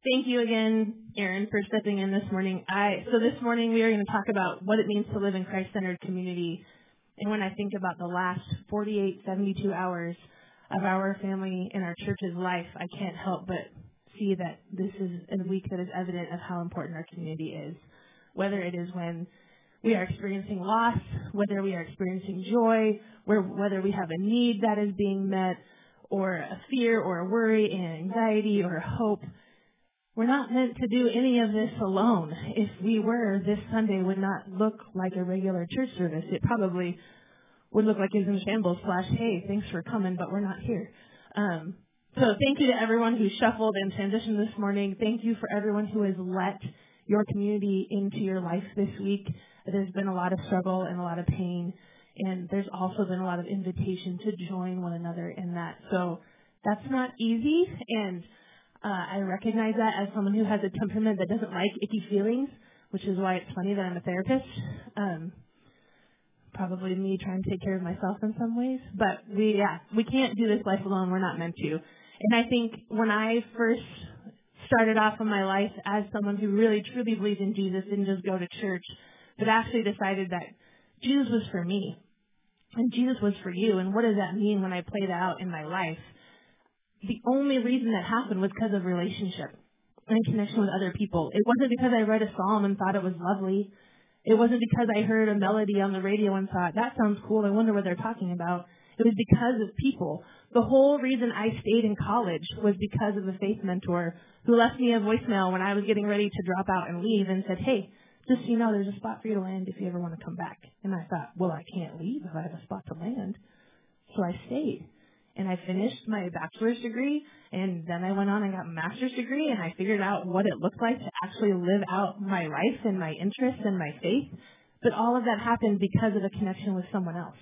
Thank you again, Aaron, for stepping in this morning. So this morning we are going to talk about what it means to live in Christ-centered community. And when I think about the last 48, 72 hours of our family and our church's life, I can't help but see that this is a week that is evident of how important our community is. Whether it is when we are experiencing loss, whether we are experiencing joy, whether we have a need that is being met, or a fear or a worry and anxiety or hope. We're not meant to do any of this alone. If we were, this Sunday would not look like a regular church service. It probably would look like it's in shambles / hey, thanks for coming, but we're not here. So thank you to everyone who shuffled and transitioned this morning. Thank you for everyone who has let your community into your life this week. There's been a lot of struggle and a lot of pain, and there's also been a lot of invitation to join one another in that. So that's not easy, and I recognize that as someone who has a temperament that doesn't like icky feelings, which is why it's funny that I'm a therapist. Probably me trying to take care of myself in some ways. But we can't do this life alone. We're not meant to. And I think when I first started off in my life as someone who really truly believed in Jesus, didn't just go to church, but actually decided that Jesus was for me and Jesus was for you. And what does that mean when I play that out in my life? The only reason that happened was because of relationship and connection with other people. It wasn't because I read a psalm and thought it was lovely. It wasn't because I heard a melody on the radio and thought, that sounds cool, I wonder what they're talking about. It was because of people. The whole reason I stayed in college was because of a faith mentor who left me a voicemail when I was getting ready to drop out and leave and said, hey, just so you know, there's a spot for you to land if you ever want to come back. And I thought, well, I can't leave if I have a spot to land. So I stayed. And I finished my bachelor's degree, and then I went on and got a master's degree, and I figured out what it looked like to actually live out my life and my interests and my faith. But all of that happened because of a connection with someone else.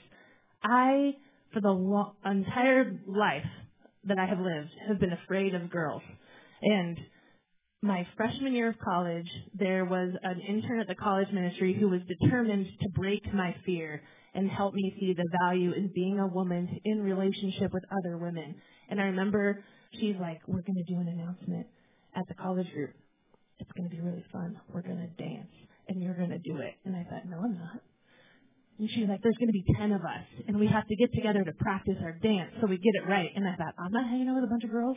I, for the entire life that I have lived, have been afraid of girls. And my freshman year of college, there was an intern at the college ministry who was determined to break my fear and help me see the value in being a woman in relationship with other women. And I remember she's like, we're going to do an announcement at the college group. It's going to be really fun. We're going to dance, and you're going to do it. And I thought, no, I'm not. And she's like, there's going to be 10 of us, and we have to get together to practice our dance so we get it right. And I thought, I'm not hanging out with a bunch of girls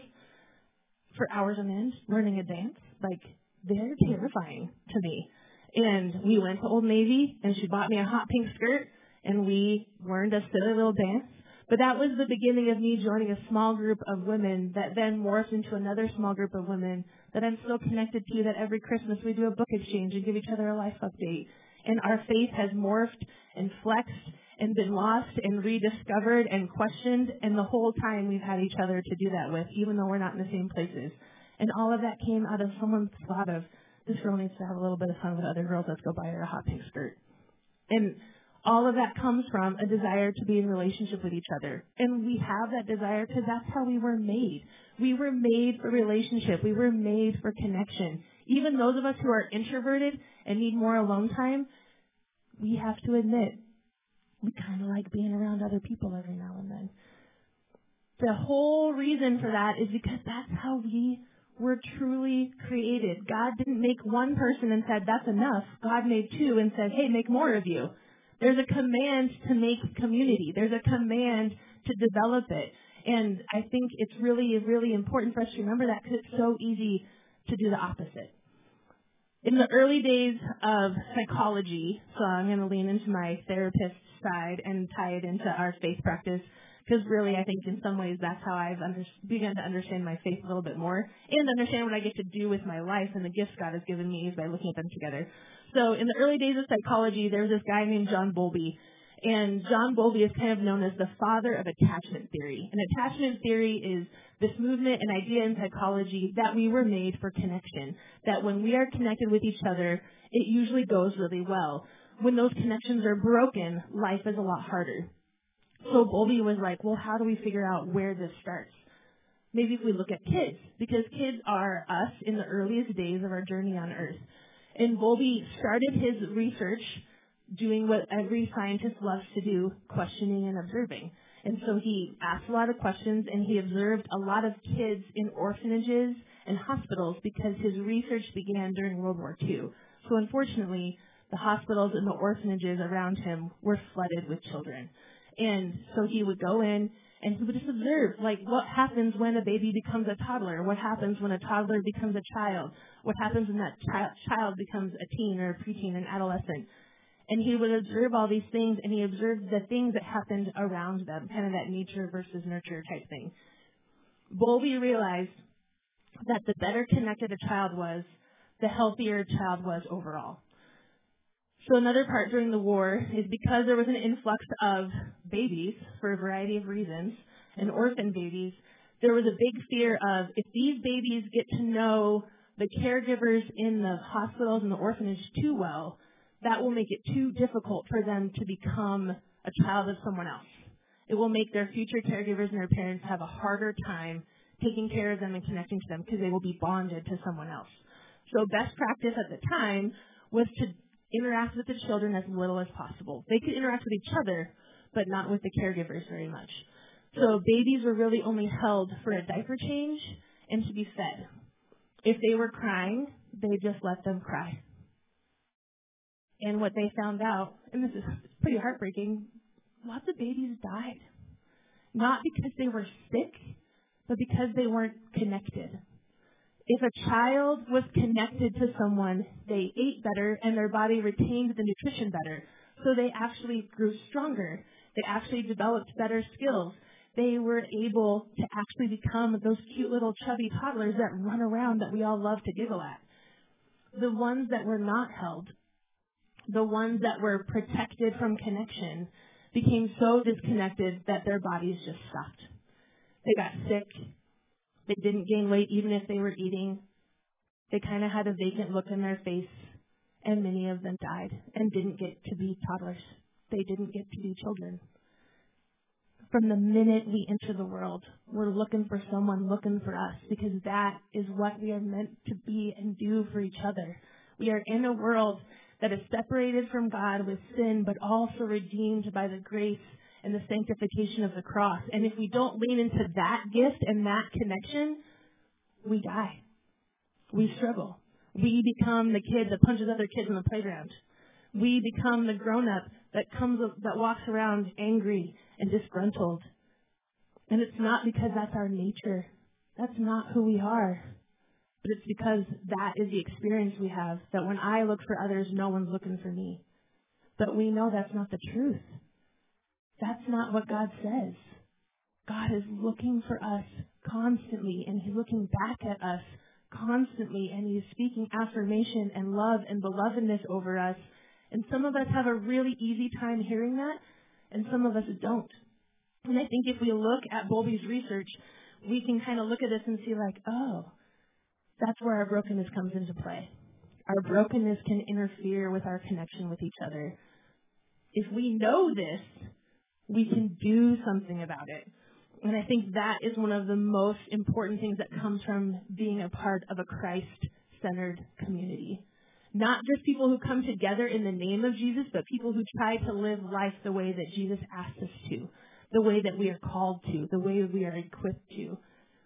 for hours on end learning a dance. Like, they're terrifying to me. And we went to Old Navy, and she bought me a hot pink skirt, and we learned a silly little dance. But that was the beginning of me joining a small group of women that then morphed into another small group of women that I'm still connected to, that every Christmas we do a book exchange and give each other a life update. And our faith has morphed and flexed and been lost and rediscovered and questioned. And the whole time we've had each other to do that with, even though we're not in the same places. And all of that came out of someone's thought of, this girl needs to have a little bit of fun with other girls. Let's go buy her a hot pink skirt. And all of that comes from a desire to be in relationship with each other. And we have that desire because that's how we were made. We were made for relationship. We were made for connection. Even those of us who are introverted and need more alone time, we have to admit, we kind of like being around other people every now and then. The whole reason for that is because that's how we were truly created. God didn't make one person and said, that's enough. God made two and said, hey, make more of you. There's a command to make community. There's a command to develop it. And I think it's really, really important for us to remember that because it's so easy to do the opposite. In the early days of psychology, so I'm going to lean into my therapist side and tie it into our faith practice, because really I think in some ways that's how I've begun to understand my faith a little bit more and understand what I get to do with my life and the gifts God has given me is by looking at them together. So in the early days of psychology, there was this guy named John Bowlby. And John Bowlby is kind of known as the father of attachment theory. And attachment theory is this movement and idea in psychology that we were made for connection, that when we are connected with each other, it usually goes really well. When those connections are broken, life is a lot harder. So Bowlby was like, well, how do we figure out where this starts? Maybe if we look at kids, because kids are us in the earliest days of our journey on Earth. And Bowlby started his research doing what every scientist loves to do, questioning and observing. And so he asked a lot of questions, and he observed a lot of kids in orphanages and hospitals because his research began during World War II. So unfortunately, the hospitals and the orphanages around him were flooded with children. And so he would go in and he would just observe, like, what happens when a baby becomes a toddler? What happens when a toddler becomes a child? What happens when that child becomes a teen or a preteen, an adolescent? And he would observe all these things, and he observed the things that happened around them, kind of that nature versus nurture type thing. Bowlby realized that the better connected a child was, the healthier a child was overall. So another part during the war is because there was an influx of babies for a variety of reasons, and orphan babies, there was a big fear of if these babies get to know the caregivers in the hospitals and the orphanage too well, that will make it too difficult for them to become a child of someone else. It will make their future caregivers and their parents have a harder time taking care of them and connecting to them because they will be bonded to someone else. So best practice at the time was to interact with the children as little as possible. They could interact with each other, but not with the caregivers very much. So babies were really only held for a diaper change and to be fed. If they were crying, they just let them cry. And what they found out, and this is pretty heartbreaking, lots of babies died. Not because they were sick, but because they weren't connected. If a child was connected to someone, they ate better and their body retained the nutrition better. So they actually grew stronger. They actually developed better skills. They were able to actually become those cute little chubby toddlers that run around that we all love to giggle at. The ones that were not held, the ones that were protected from connection, became so disconnected that their bodies just stopped. They got sick. They didn't gain weight even if they were eating. They kind of had a vacant look in their face, and many of them died and didn't get to be toddlers. They didn't get to be children. From the minute we enter the world, we're looking for someone looking for us because that is what we are meant to be and do for each other. We are in a world that is separated from God with sin, but also redeemed by the grace and the sanctification of the cross. And if we don't lean into that gift and that connection, we die. We struggle. We become the kid that punches other kids in the playground. We become the grown-up that walks around angry and disgruntled. And it's not because that's our nature. That's not who we are. But it's because that is the experience we have, that when I look for others, no one's looking for me. But we know that's not the truth. That's not what God says. God is looking for us constantly, and He's looking back at us constantly, and He's speaking affirmation and love and belovedness over us. And some of us have a really easy time hearing that, and some of us don't. And I think if we look at Bowlby's research, we can kind of look at this and see like, oh, that's where our brokenness comes into play. Our brokenness can interfere with our connection with each other. If we know this, we can do something about it. And I think that is one of the most important things that comes from being a part of a Christ-centered community. Not just people who come together in the name of Jesus, but people who try to live life the way that Jesus asked us to, the way that we are called to, the way we are equipped to.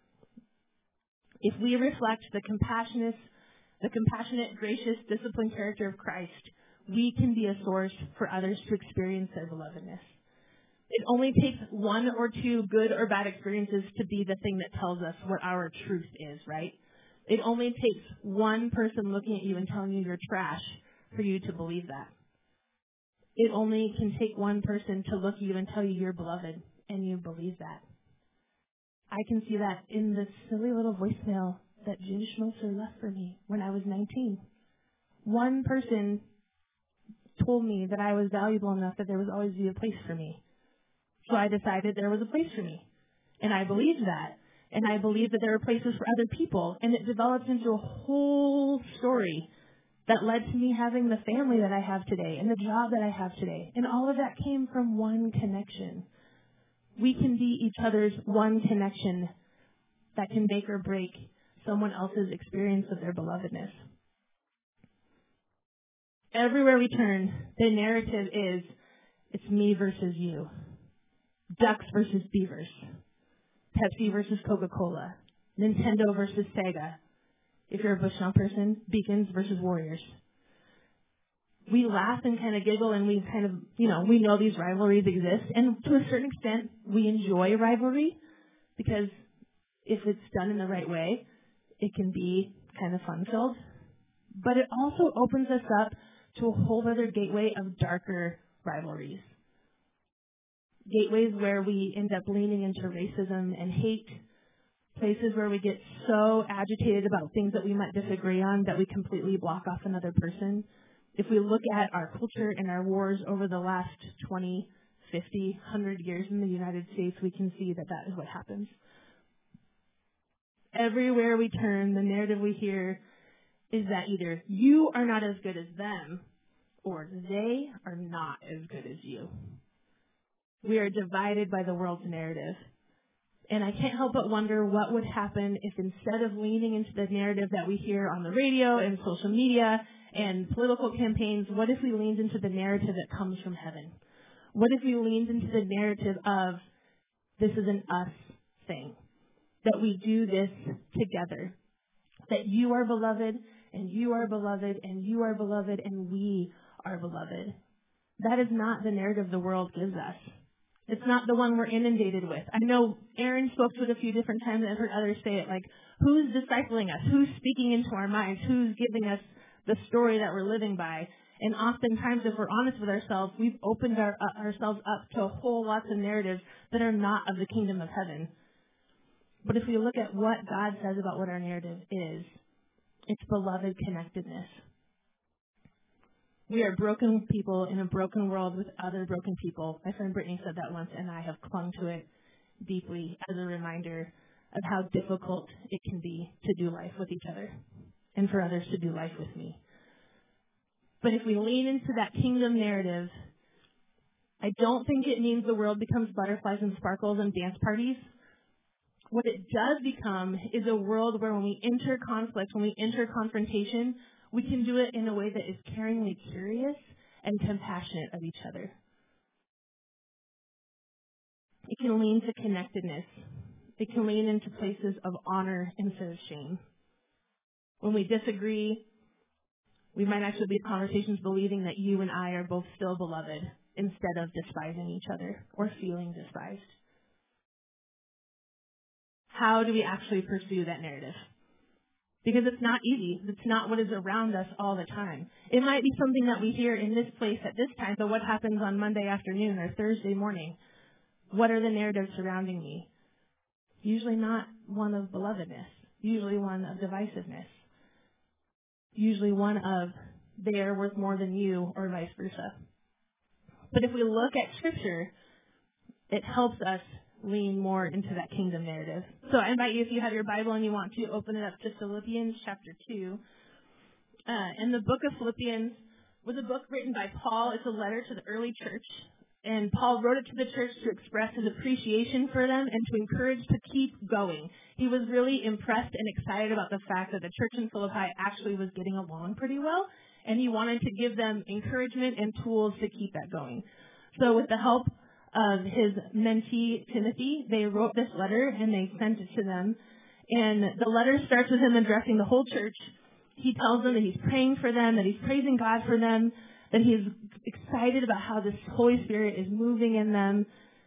If we reflect the compassionate, gracious, disciplined character of Christ, we can be a source for others to experience their belovedness. It only takes one or two good or bad experiences to be the thing that tells us what our truth is, right? It only takes one person looking at you and telling you you're trash for you to believe that. It only can take one person to look at you and tell you you're beloved, and you believe that. I can see that in the silly little voicemail that Jim Schmoser left for me when I was 19. One person told me that I was valuable enough that there would always be a place for me. So I decided there was a place for me. And I believed that. And I believed that there were places for other people. And it developed into a whole story that led to me having the family that I have today and the job that I have today. And all of that came from one connection. We can be each other's one connection that can make or break someone else's experience of their belovedness. Everywhere we turn, the narrative is, it's me versus you. Ducks versus beavers. Pepsi versus Coca-Cola. Nintendo versus Sega. if you're a Bushnell person, Beacons versus Warriors. We laugh and kind of giggle, and we kind of, we know these rivalries exist. And to a certain extent, we enjoy rivalry because if it's done in the right way, it can be kind of fun-filled. But it also opens us up to a whole other gateway of darker rivalries. Gateways where we end up leaning into racism and hate. Places where we get so agitated about things that we might disagree on that we completely block off another person. If we look at our culture and our wars over the last 20, 50, 100 years in the United States, we can see that that is what happens. Everywhere we turn, the narrative we hear is that either you are not as good as them or they are not as good as you. We are divided by the world's narrative. And I can't help but wonder what would happen if instead of leaning into the narrative that we hear on the radio and social media and political campaigns, what if we leaned into the narrative that comes from heaven? What if we leaned into the narrative of this is an us thing, that we do this together, that you are beloved and you are beloved and you are beloved and we are beloved? That is not the narrative the world gives us. It's not the one we're inundated with. I know Aaron spoke to it a few different times, and I've heard others say it, like, who's discipling us? Who's speaking into our minds? Who's giving us the story that we're living by? And oftentimes, if we're honest with ourselves, we've opened ourselves up to a whole lots of narratives that are not of the kingdom of heaven. But if we look at what God says about what our narrative is, it's beloved connectedness. We are broken people in a broken world with other broken people. My friend Brittany said that once, and I have clung to it deeply as a reminder of how difficult it can be to do life with each other and for others to do life with me. But if we lean into that kingdom narrative, I don't think it means the world becomes butterflies and sparkles and dance parties. What it does become is a world where when we enter conflict, when we enter confrontation, we can do it in a way that is caringly curious and compassionate of each other. It can lean to connectedness. It can lean into places of honor instead of shame. When we disagree, we might actually be in conversations believing that you and I are both still beloved instead of despising each other or feeling despised. How do we actually pursue that narrative? Because it's not easy. It's not what is around us all the time. It might be something that we hear in this place at this time, but what happens on Monday afternoon or Thursday morning? What are the narratives surrounding me? Usually not one of belovedness. Usually one of divisiveness. Usually one of they are worth more than you or vice versa. But if we look at Scripture, it helps us lean more into that kingdom narrative. So I invite you, if you have your Bible and you want to, open it up to Philippians chapter 2. And the book of Philippians was a book written by Paul. It's a letter to the early church. And Paul wrote it to the church to express his appreciation for them and to encourage to keep going. He was really impressed and excited about the fact that the church in Philippi actually was getting along pretty well. And he wanted to give them encouragement and tools to keep that going. So with the help of his mentee, Timothy, they wrote this letter and they sent it to them. And the letter starts with him addressing the whole church. He tells them that he's praying for them, that he's praising God for them, that he's excited about how this Holy Spirit is moving in them.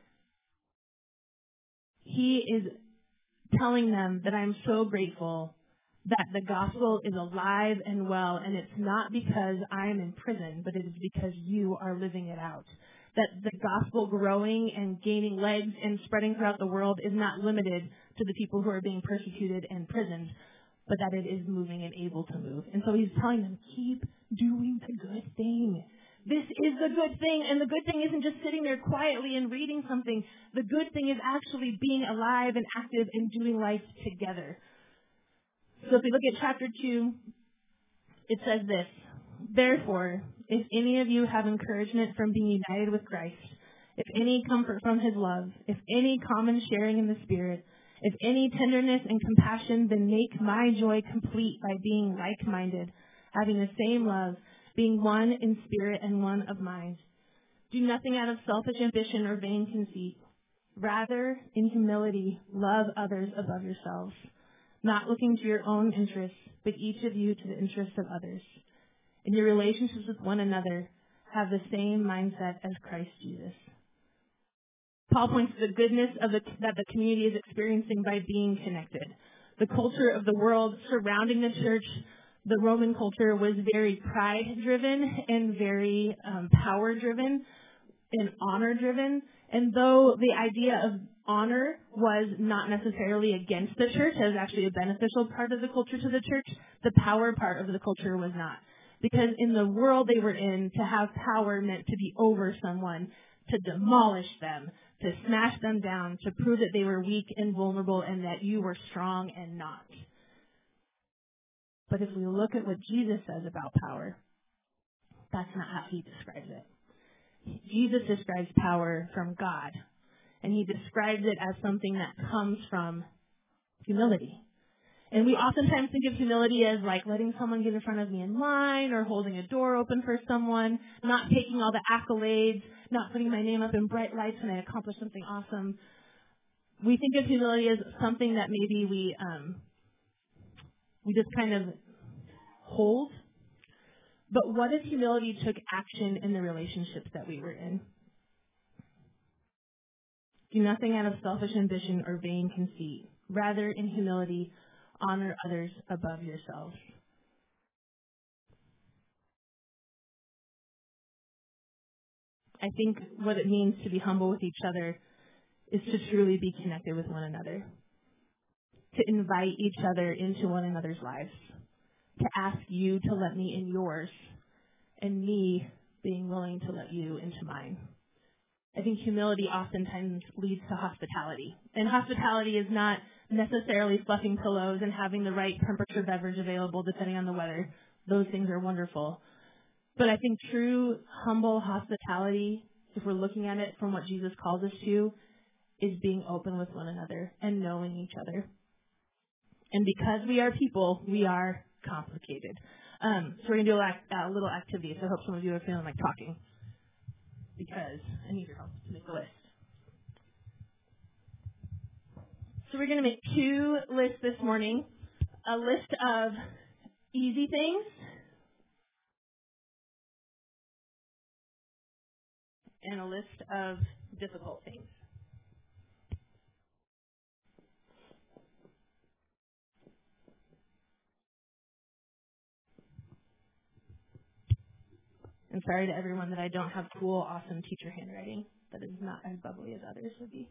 He is telling them that I'm so grateful that the gospel is alive and well, and it's not because I'm in prison, but it is because you are living it out. That the gospel growing and gaining legs and spreading throughout the world is not limited to the people who are being persecuted and imprisoned, but that it is moving and able to move. And so he's telling them, keep doing the good thing. This is the good thing, and the good thing isn't just sitting there quietly and reading something. The good thing is actually being alive and active and doing life together. So if we look at chapter 2, it says this: Therefore, if any of you have encouragement from being united with Christ, if any comfort from his love, if any common sharing in the Spirit, if any tenderness and compassion, then make my joy complete by being like-minded, having the same love, being one in spirit and one of mind. Do nothing out of selfish ambition or vain conceit. Rather, in humility, love others above yourselves, not looking to your own interests, but each of you to the interests of others. In your relationships with one another, have the same mindset as Christ Jesus. Paul points to the goodness that the community is experiencing by being connected. The culture of the world surrounding the church, the Roman culture, was very pride-driven and very power-driven and honor-driven. And though the idea of honor was not necessarily against the church, it was actually a beneficial part of the culture to the church, the power part of the culture was not. Because in the world they were in, to have power meant to be over someone, to demolish them, to smash them down, to prove that they were weak and vulnerable and that you were strong and not. But if we look at what Jesus says about power, that's not how he describes it. Jesus describes power from God, and he describes it as something that comes from humility. And we oftentimes think of humility as like letting someone get in front of me in line or holding a door open for someone, not taking all the accolades, not putting my name up in bright lights when I accomplish something awesome. We think of humility as something that maybe we just kind of hold. But what if humility took action in the relationships that we were in? Do nothing out of selfish ambition or vain conceit. Rather, in humility, honor others above yourselves. I think what it means to be humble with each other is to truly be connected with one another, to invite each other into one another's lives, to ask you to let me in yours, and me being willing to let you into mine. I think humility oftentimes leads to hospitality. And hospitality is not necessarily fluffing pillows and having the right temperature beverage available depending on the weather. Those things are wonderful. But I think true, humble hospitality, if we're looking at it from what Jesus calls us to, is being open with one another and knowing each other. And because we are people, we are complicated. So we're going to do a little activity. So I hope some of you are feeling like talking, because I need your help to make a list. So we're going to make 2 lists this morning. A list of easy things and a list of difficult things. I'm sorry to everyone that I don't have cool, awesome teacher handwriting that is not as bubbly as others would be.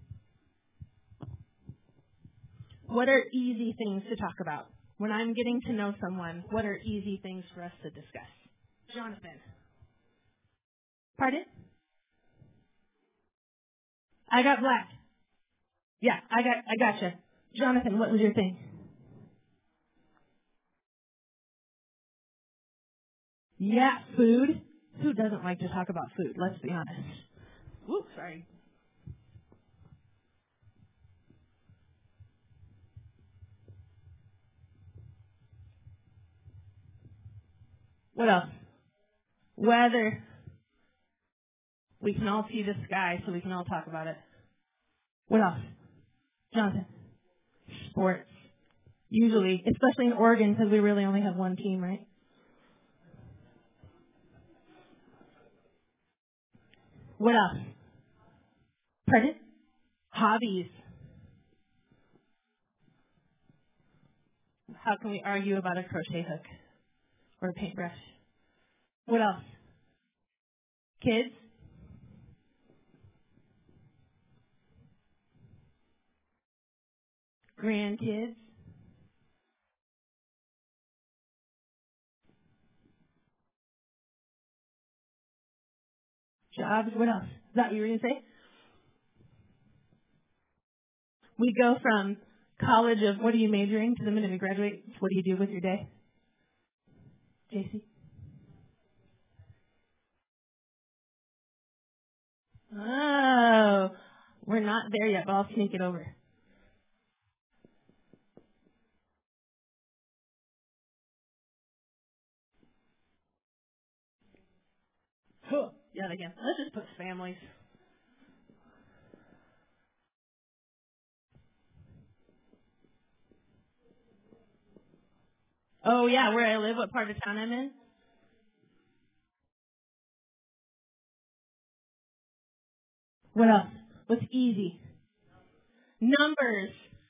What are easy things to talk about? When I'm getting to know someone, what are easy things for us to discuss? Jonathan. Pardon? I got black. Yeah, I gotcha. Jonathan, what was your thing? Yeah, food. Who doesn't like to talk about food? Let's be honest. Whoops, sorry. What else? Weather. We can all see the sky, so we can all talk about it. What else? Jonathan. Sports. Usually, especially in Oregon, because we really only have one team, right? What else? Pardon? Hobbies. How can we argue about a crochet hook or a paintbrush? What else? Kids? Grandkids? Jobs? What else? Is that what you were going to say? We go from college of what are you majoring to the minute we graduate, what do you do with your day? JC? Oh, we're not there yet, but I'll sneak it over. Yeah, again. Let's just put families. Oh, yeah, where I live, what part of town I'm in? What else? What's easy? Numbers.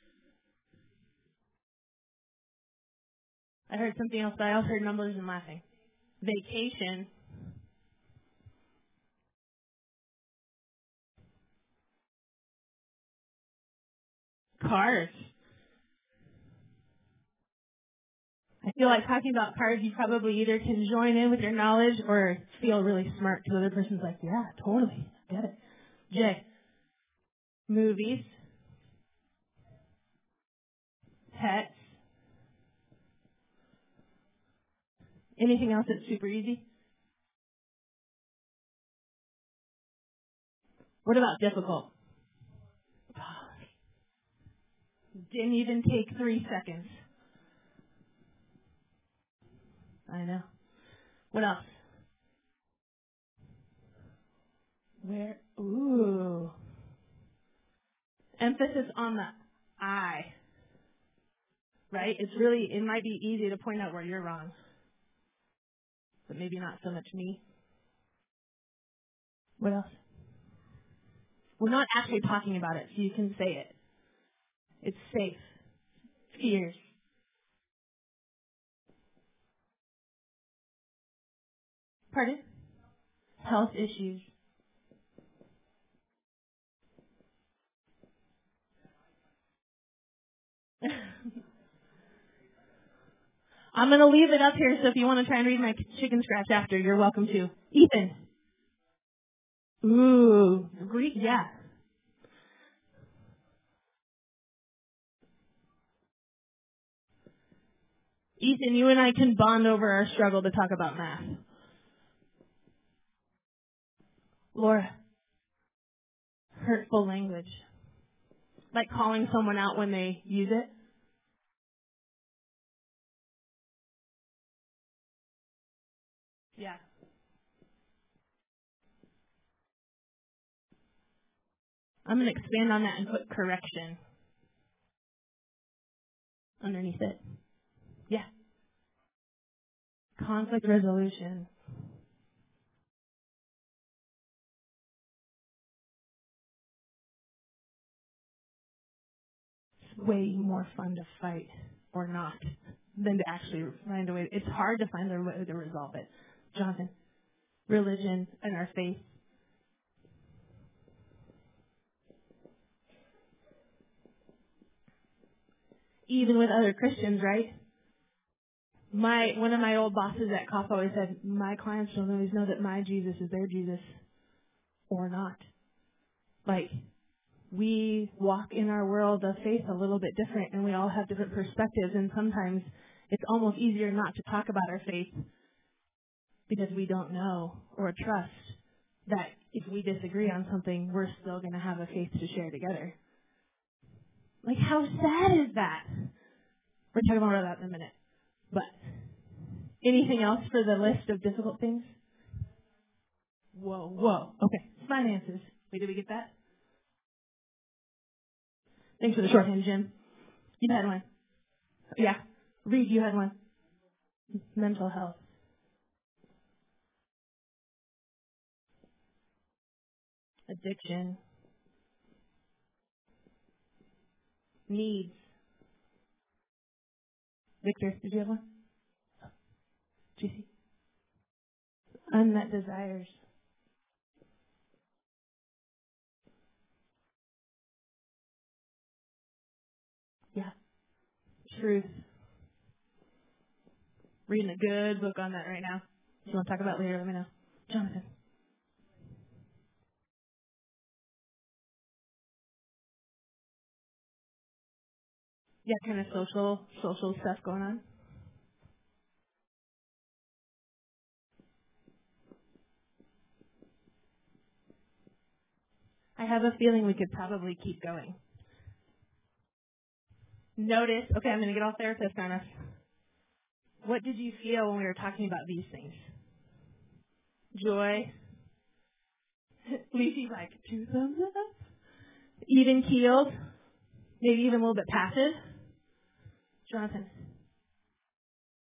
I heard something else, but I also heard numbers and laughing. Vacation. Cars. I feel like talking about cars, you probably either can join in with your knowledge or feel really smart because the other person's like, yeah, totally. Get it. Jay. Movies. Pets. Anything else that's super easy? What about difficult? Didn't even take 3 seconds. I know. What else? Where? Ooh. Emphasis on the I, right? It might be easy to point out where you're wrong, but maybe not so much me. What else? We're not actually talking about it, so you can say it. It's safe. Fears. Pardon? Health issues. I'm going to leave it up here, so if you want to try and read my chicken scratch after, you're welcome to. Ethan. Ooh. Greek, yeah. Ethan, you and I can bond over our struggle to talk about math. Laura. Hurtful language. Like calling someone out when they use it. Yeah. I'm going to expand on that and put correction underneath it. Yeah. Conflict resolution. It's way more fun to fight or not than to actually find a way. It's hard to find a way to resolve it. Jonathan, religion and our faith. Even with other Christians, right? One of my old bosses at COP always said, my clients don't always know that my Jesus is their Jesus or not. Like, we walk in our world of faith a little bit different, and we all have different perspectives, and sometimes it's almost easier not to talk about our faith because we don't know or trust that if we disagree on something, we're still going to have a faith to share together. Like, how sad is that? We're talking about that in a minute. But anything else for the list of difficult things? Whoa. Okay. Finances. Wait, did we get that? Thanks for the shorthand, Jim. You had one. Yeah. Reed, you had one. Mental health. Addiction. Needs. Victor, did you have one? GC. Unmet desires. Yeah. Truth. Reading a good book on that right now. If you want to talk about it later, let me know. Jonathan. Yeah, kind of social stuff going on. I have a feeling we could probably keep going. Notice, okay, I'm going to get all therapist on us. What did you feel when we were talking about these things? Joy. Lucy, like, 2 thumbs up. Even keeled. Maybe even a little bit passive. Jonathan.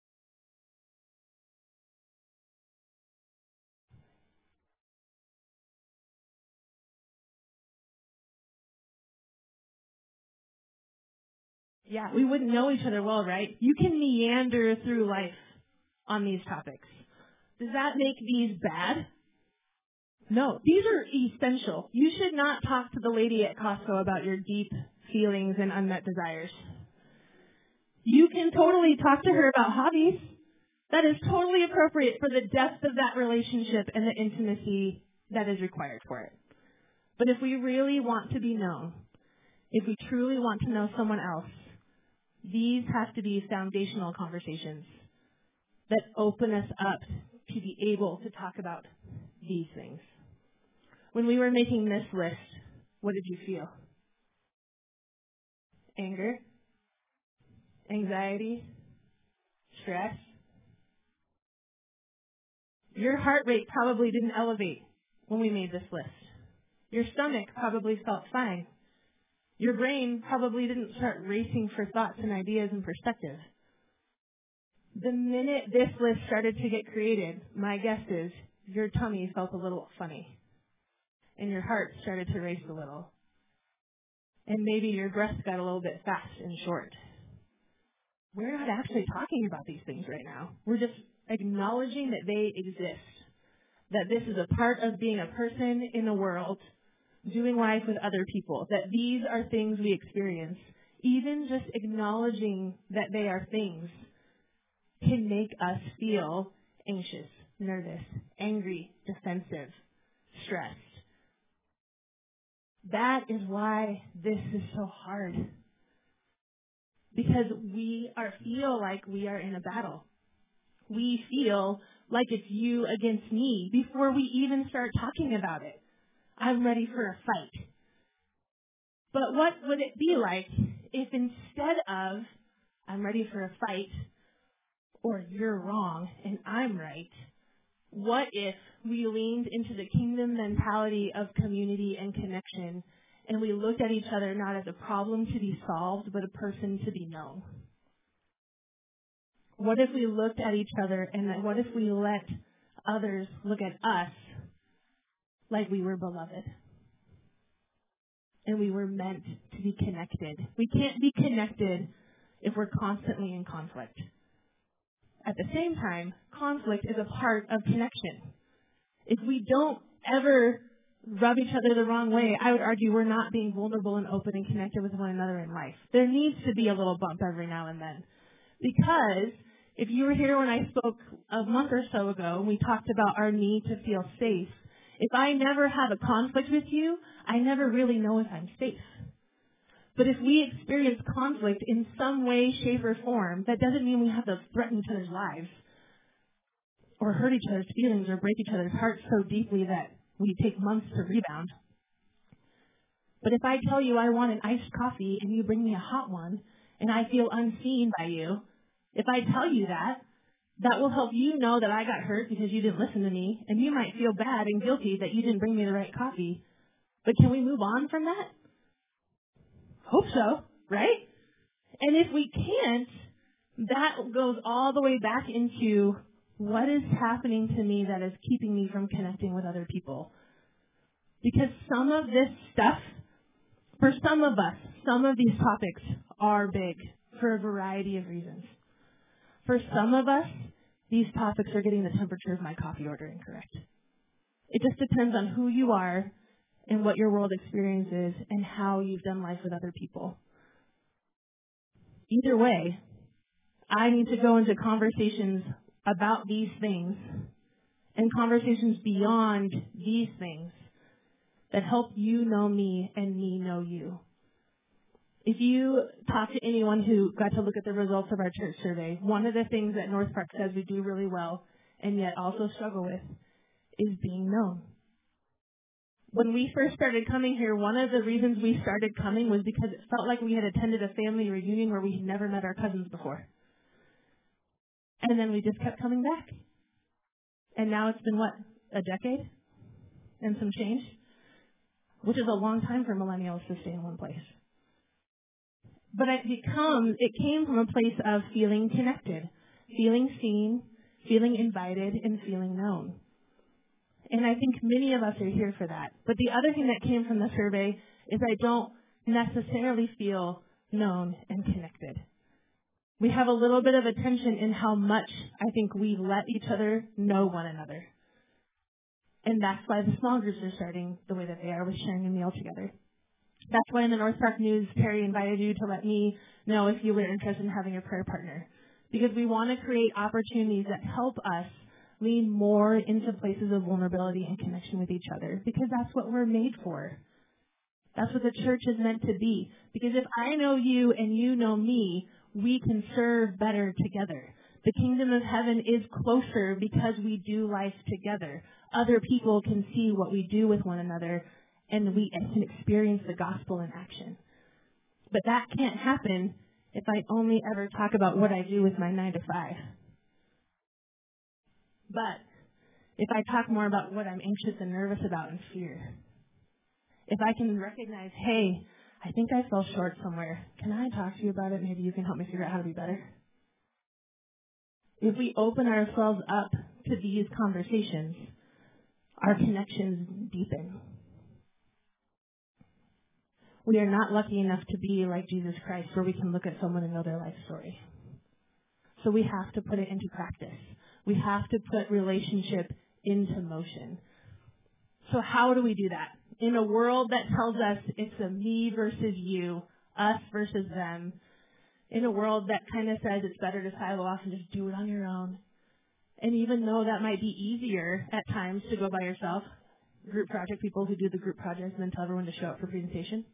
Yeah, we wouldn't know each other well, right? You can meander through life on these topics. Does that make these bad? No, these are essential. You should not talk to the lady at Costco about your deep feelings and unmet desires. You can totally talk to her about hobbies. That is totally appropriate for the depth of that relationship and the intimacy that is required for it. But if we really want to be known, if we truly want to know someone else, these have to be foundational conversations that open us up to be able to talk about these things. When we were making this list, what did you feel? Anger? Anxiety? Stress? Your heart rate probably didn't elevate when we made this list. Your stomach probably felt fine. Your brain probably didn't start racing for thoughts and ideas and perspectives. The minute this list started to get created, my guess is your tummy felt a little funny. And your heart started to race a little. And maybe your breath got a little bit fast and short. We're not actually talking about these things right now. We're just acknowledging that they exist. That this is a part of being a person in the world, doing life with other people. That these are things we experience. Even just acknowledging that they are things can make us feel anxious, nervous, angry, defensive, stressed. That is why this is so hard. Because we feel like we are in a battle. We feel like it's you against me before we even start talking about it. I'm ready for a fight. But what would it be like if instead of I'm ready for a fight or you're wrong and I'm right, what if we leaned into the kingdom mentality of community and connection and we looked at each other not as a problem to be solved, but a person to be known? What if we looked at each other and what if we let others look at us like we were beloved and we were meant to be connected? We can't be connected if we're constantly in conflict. At the same time, conflict is a part of connection. If we don't ever rub each other the wrong way, I would argue we're not being vulnerable and open and connected with one another in life. There needs to be a little bump every now and then. Because if you were here when I spoke a month or so ago and we talked about our need to feel safe, if I never have a conflict with you, I never really know if I'm safe. But if we experience conflict in some way, shape, or form, that doesn't mean we have to threaten each other's lives or hurt each other's feelings or break each other's hearts so deeply that we take months to rebound. But if I tell you I want an iced coffee and you bring me a hot one and I feel unseen by you, if I tell you that, that will help you know that I got hurt because you didn't listen to me, and you might feel bad and guilty that you didn't bring me the right coffee. But can we move on from that? Hope so, right? And if we can't, that goes all the way back into what is happening to me that is keeping me from connecting with other people. Because some of this stuff, for some of us, some of these topics are big for a variety of reasons. For some of us, these topics are getting the temperature of my coffee order incorrect. It just depends on who you are and what your world experience is and how you've done life with other people. Either way, I need to go into conversations about these things and conversations beyond these things that help you know me and me know you. If you talk to anyone who got to look at the results of our church survey, one of the things that North Park says we do really well and yet also struggle with is being known. When we first started coming here, one of the reasons we started coming was because it felt like we had attended a family reunion where we had never met our cousins before. And then we just kept coming back. And now it's been, a decade and some change? Which is a long time for millennials to stay in one place. But it came from a place of feeling connected, feeling seen, feeling invited, and feeling known. And I think many of us are here for that. But the other thing that came from the survey is I don't necessarily feel known, and connected. We have a little bit of attention in how much I think we let each other know one another. And that's why the small groups are starting the way that they are, with sharing a meal together. That's why in the North Park News, Terry invited you to let me know if you were interested in having a prayer partner. Because we want to create opportunities that help us lean more into places of vulnerability and connection with each other. Because that's what we're made for. That's what the church is meant to be. Because if I know you and you know me, we can serve better together. The kingdom of heaven is closer because we do life together. Other people can see what we do with one another, and we can experience the gospel in action. But that can't happen if I only ever talk about what I do with my 9 to 5. But if I talk more about what I'm anxious and nervous about and fear, if I can recognize, hey, I think I fell short somewhere. Can I talk to you about it? Maybe you can help me figure out how to be better. If we open ourselves up to these conversations, our connections deepen. We are not lucky enough to be like Jesus Christ, where we can look at someone and know their life story. So we have to put it into practice. We have to put relationship into motion. So how do we do that? In a world that tells us it's a me versus you, us versus them, in a world that kind of says it's better to silo off and just do it on your own. And even though that might be easier at times to go by yourself, group project people who do the group projects and then tell everyone to show up for presentation.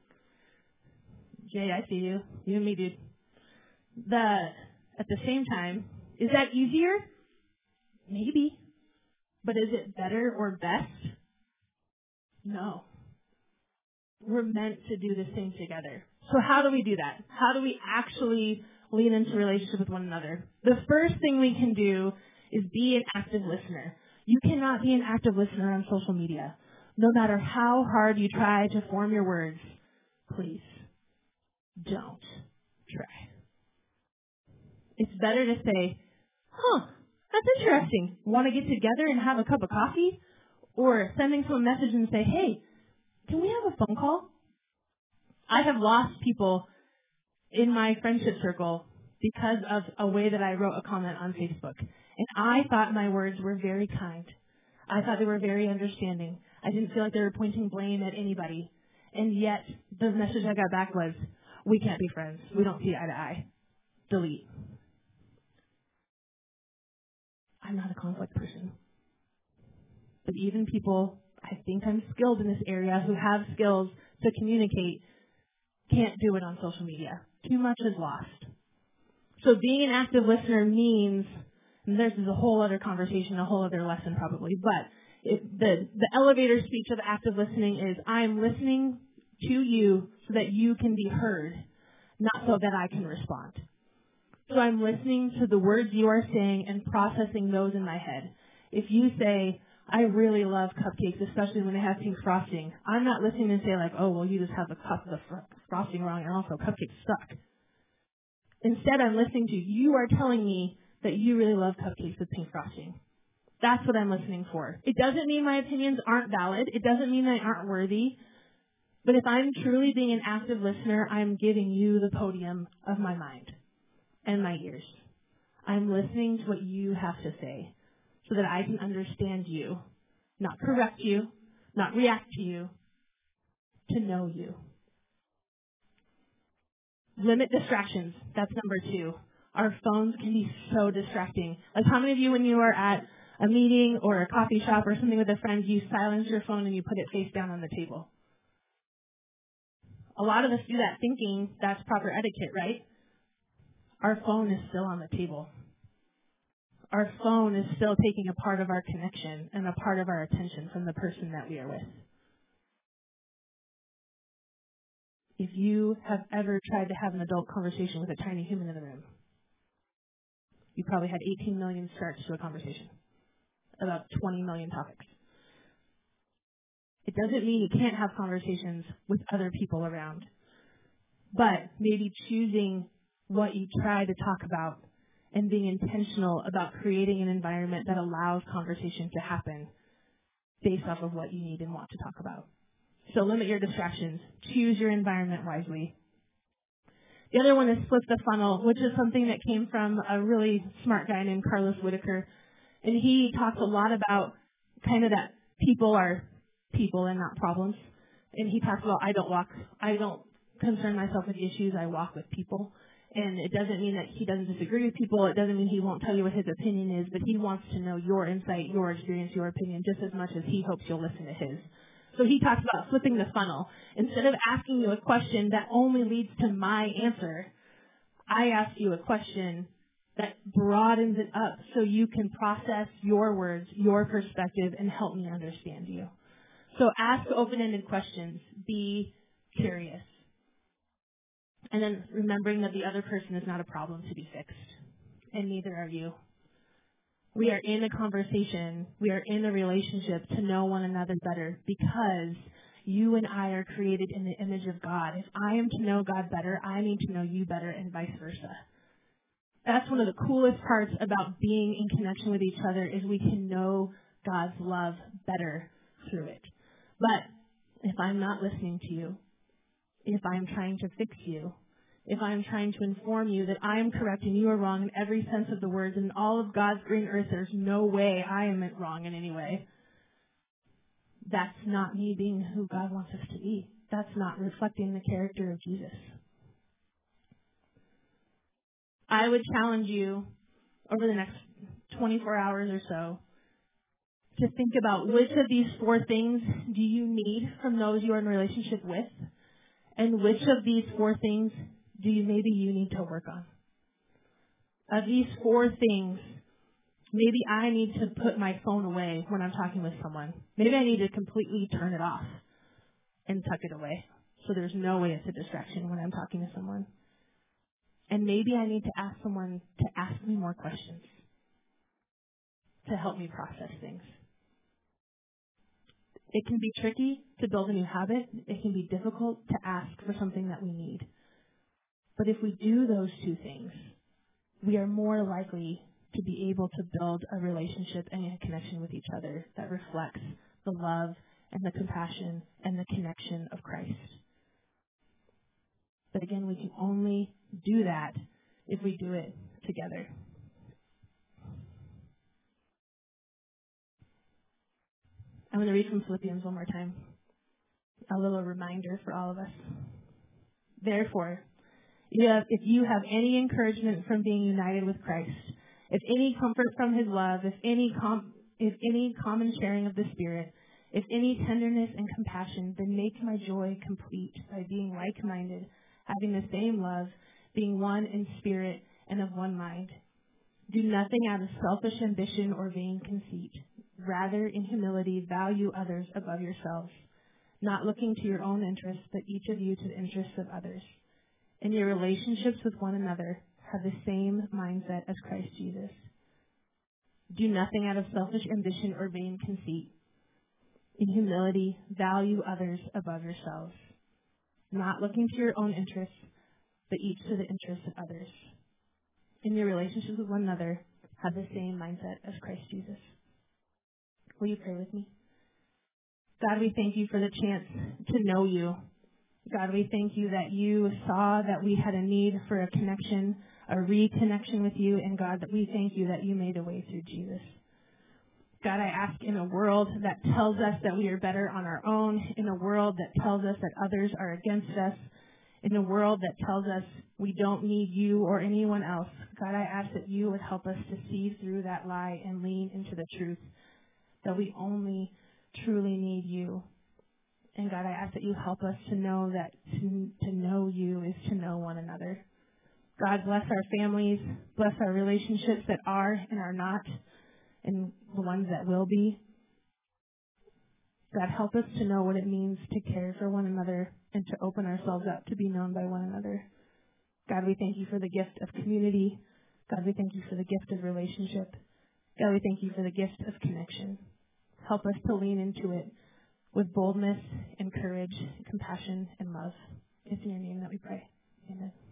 Jay, I see you. You and me, dude. At the same time, is that easier? Maybe. But is it better or best? No. We're meant to do this thing together. So how do we do that? How do we actually lean into relationship with one another? The first thing we can do is be an active listener. You cannot be an active listener on social media. No matter how hard you try to form your words, please don't try. It's better to say, that's interesting. Want to get together and have a cup of coffee? Or sending someone a message and say, hey, can we have a phone call? I have lost people in my friendship circle because of a way that I wrote a comment on Facebook. And I thought my words were very kind. I thought they were very understanding. I didn't feel like they were pointing blame at anybody. And yet, the message I got back was, we can't be friends. We don't see eye to eye. Delete. I'm not a conflict person. But even people, I think I'm skilled in this area, who have skills to communicate, can't do it on social media. Too much is lost. So being an active listener means, and this is a whole other conversation, a whole other lesson probably, but the elevator speech of active listening is, I'm listening to you so that you can be heard, not so that I can respond. So I'm listening to the words you are saying and processing those in my head. If you say, I really love cupcakes, especially when they have pink frosting, I'm not listening and say like, oh, well, you just have the frosting wrong and also cupcakes suck. Instead, I'm listening to you are telling me that you really love cupcakes with pink frosting. That's what I'm listening for. It doesn't mean my opinions aren't valid. It doesn't mean they aren't worthy. But if I'm truly being an active listener, I'm giving you the podium of my mind and my ears. I'm listening to what you have to say so that I can understand you, not correct you, not react to you, to know you. Limit distractions. That's number 2. Our phones can be so distracting. Like how many of you, when you are at a meeting or a coffee shop or something with a friend, you silence your phone and you put it face down on the table? A lot of us do that thinking that's proper etiquette, right? Our phone is still on the table. Our phone is still taking a part of our connection and a part of our attention from the person that we are with. If you have ever tried to have an adult conversation with a tiny human in the room, you probably had 18 million starts to a conversation about 20 million topics. It doesn't mean you can't have conversations with other people around, but maybe choosing what you try to talk about and being intentional about creating an environment that allows conversation to happen based off of what you need and want to talk about. So limit your distractions. Choose your environment wisely. The other one is flip the funnel, which is something that came from a really smart guy named Carlos Whitaker. And he talks a lot about kind of that people are people and not problems. And he talks about I don't concern myself with issues, I walk with people. And it doesn't mean that he doesn't disagree with people. It doesn't mean he won't tell you what his opinion is, but he wants to know your insight, your experience, your opinion, just as much as he hopes you'll listen to his. So he talks about flipping the funnel. Instead of asking you a question that only leads to my answer, I ask you a question that broadens it up so you can process your words, your perspective, and help me understand you. So ask open-ended questions. Be curious. And then remembering that the other person is not a problem to be fixed, and neither are you. We are in a conversation, we are in a relationship to know one another better because you and I are created in the image of God. If I am to know God better, I need to know you better and vice versa. That's one of the coolest parts about being in connection with each other is we can know God's love better through it. But if I'm not listening to you, if I'm trying to fix you, if I'm trying to inform you that I am correct and you are wrong in every sense of the words, and all of God's green earth, there's no way I am wrong in any way. That's not me being who God wants us to be. That's not reflecting the character of Jesus. I would challenge you over the next 24 hours or so to think about which of these 4 things do you need from those you are in a relationship with, and which of these 4 things do you need to work on. Of these 4 things, maybe I need to put my phone away when I'm talking with someone. Maybe I need to completely turn it off and tuck it away so there's no way it's a distraction when I'm talking to someone. And maybe I need to ask someone to ask me more questions to help me process things. It can be tricky to build a new habit. It can be difficult to ask for something that we need. But if we do those 2 things, we are more likely to be able to build a relationship and a connection with each other that reflects the love and the compassion and the connection of Christ. But again, we can only do that if we do it together. I'm going to read from Philippians one more time. A little reminder for all of us. Therefore, if you have any encouragement from being united with Christ, if any comfort from his love, if any common sharing of the Spirit, if any tenderness and compassion, then make my joy complete by being like-minded, having the same love, being one in spirit and of one mind. Do nothing out of selfish ambition or vain conceit. Rather, in humility, value others above yourselves, not looking to your own interests, but each of you to the interests of others. In your relationships with one another, have the same mindset as Christ Jesus. Do nothing out of selfish ambition or vain conceit. In humility, value others above yourselves, not looking to your own interests, but each to the interests of others. In your relationships with one another, have the same mindset as Christ Jesus. Will you pray with me? God, we thank you for the chance to know you. God, we thank you that you saw that we had a need for a connection, a reconnection with you, and God, that we thank you that you made a way through Jesus. God, I ask in a world that tells us that we are better on our own, in a world that tells us that others are against us, in a world that tells us we don't need you or anyone else, God, I ask that you would help us to see through that lie and lean into the truth, that we only truly need you. And God, I ask that you help us to know that to know you is to know one another. God, bless our families, bless our relationships that are and are not, and the ones that will be. God, help us to know what it means to care for one another and to open ourselves up to be known by one another. God, we thank you for the gift of community. God, we thank you for the gift of relationship. God, we thank you for the gift of connection. Help us to lean into it with boldness and courage, compassion and love. It's in your name that we pray. Amen.